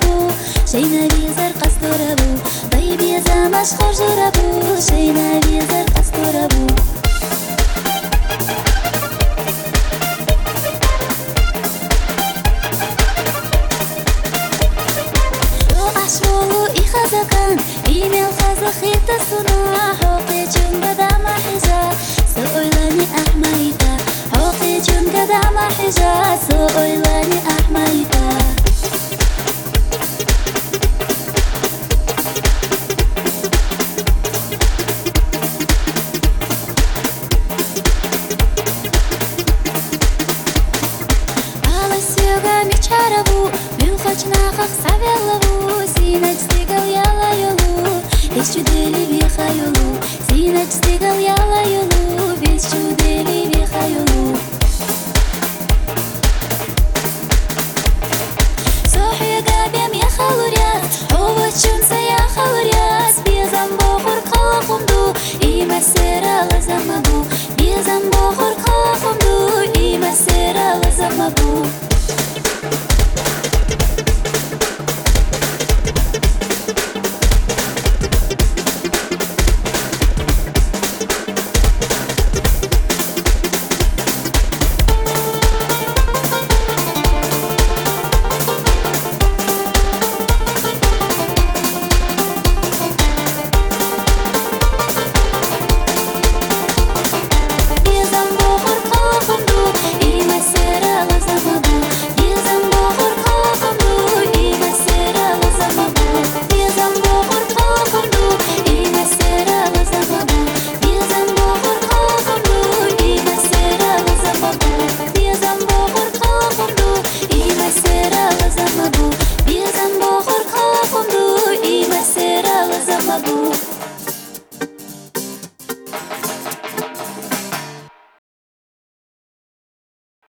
بو شينبي زرق استربو طيب يا زمش خرج ربو شينبي زرق استربو خزقان إيميل خزخيت الصناع حوقي جون قدام حجا سؤلاني أحميتا حوقي جون قدام حجا سؤلاني أحميتا على السيوغا ميشاربو من خجنا خخ سابيلبو سينك ستيقل يلا يلو بيش جوديلي بيخيلو سينك ستيقل يلا يلو بيش جوديلي بيخيلو